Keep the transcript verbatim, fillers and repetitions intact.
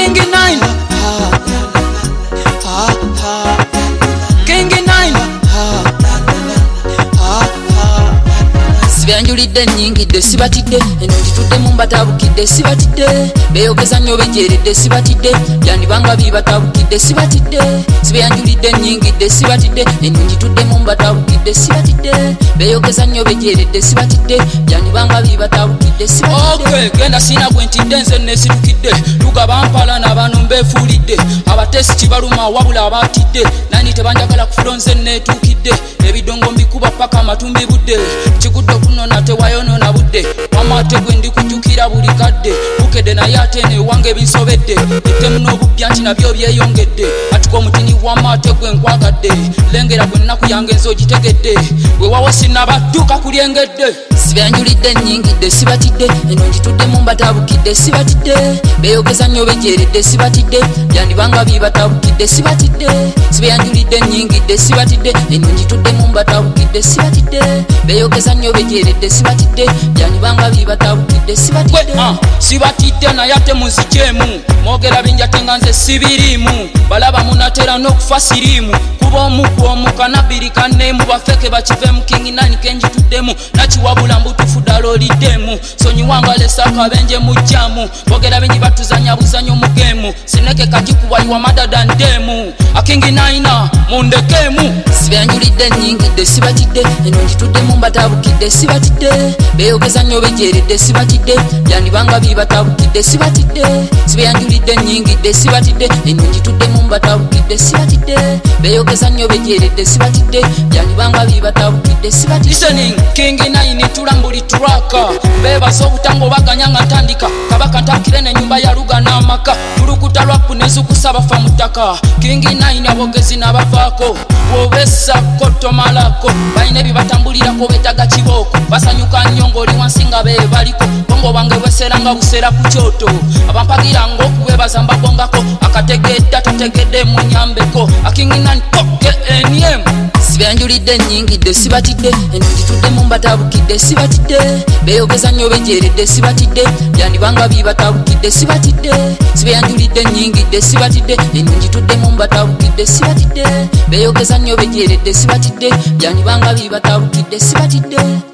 King Nine King Nine Sibyanjulidde nnyingidde sibatidde eno ntitudde mu mbatabukidde sibatidde beeyogeza nnyo bejeeredde sibatidde byandibanga bibatabukidde sibatidde sibyanjulidde nnyingidde sibatidde eno ntitudde mu mbatabukidde sibatidde beeyogeza nnyo bejeeredde sibatidde byandibanga bibatabukidde sibatidde. Okay, genda siina gwe ntidde nze neesitukidde lugaba mpala n'abantu mbeefuulidde abateesi kibaluma wabula abatidde nani tebanjagala kufulo nze neetuukidde ebidongo mbikuba paka amatumbi budde kigudde okunona tewayonona budde wamate gwe ndikujjukira buli kadde bukedde naye ate newange binsobedde ettemu n'obubya nti nabyo byeyongedde atuka omutini wamate gwe nkwagadde lengera gwe nnaku yange nzogitegedde wewawo sinabadduka kulyengedde sibyanjulidde nnyingidde sibatidde eno ntitudde mu mbatabukidde sibatidde beeyogeza nnyo bejeeredde sibatidde byandibanga bibatabukidde sibatidde sibyanjulidde nnyingidde sibatidde eno ntitudde mu mbatabukidde sibatidde beeyogeza nnyo bejeeredde sibatidde byandibanga bibatabukidde sibatidde. uh, sibatidde naye ate munzikyemu mwogera binjate nga nze sibiriimu balaba munatera n'okufa siriimu kuba omuggu omukana bbiri kanneemu bafeke bakivemu King Nine kenjituddemu nakiwabula mbutufu ddala oliddemu sonyiwanga lesaka benje mujjamu bogera bingi batuzanya buzanyo mugemu sineke kakikuwayiwa madada ndemu a King Nine mundekemu sibyanjulidde nnyingidde sibatidde eno ntitudde mu mbatabukidde sibatidde beeyogeza nnyo bejeeredde sibatidde byandibanga bibatabukidde sibatidde sibyanjulidde nnyingidde sibatidde eno ntitudde mu mbatabukidde sibatidde beeyogeza nnyo bejeeredde sibatidde byandibanga bibatabukidde sibatidde. Listening King Nine tulambuli turaka bebaza obutango baganya nga ntandika kabaka ntakire n'ennyumba ya luga n'amaka tulukuta lwaku nezukusaba fa mutaka King Nine abogezi n'abavaako bwobesa kotomalako balina ebibatambulirako betaga kibooko basanyuka nnyo ng'oli wansi nga beebaliko bongo bange bweseranga buseera ku kyoto abampagiranga okubebaza mbagongako akategedda tategedde munyambeko a King Nine toke eniem sibyanjulidde nnyingidde sibatidde eno ntitudde mu mbatabukidde sibatidde beeyogeza nnyo bejeeredde sibatidde byandibanga bibatabukidde sibatidde sibyanjulidde nnyingidde sibatidde eno ntitudde mu mbatabukidde sibatidde beeyogeza nnyo bejeeredde sibatidde byandibanga bibatabukidde sibatidde.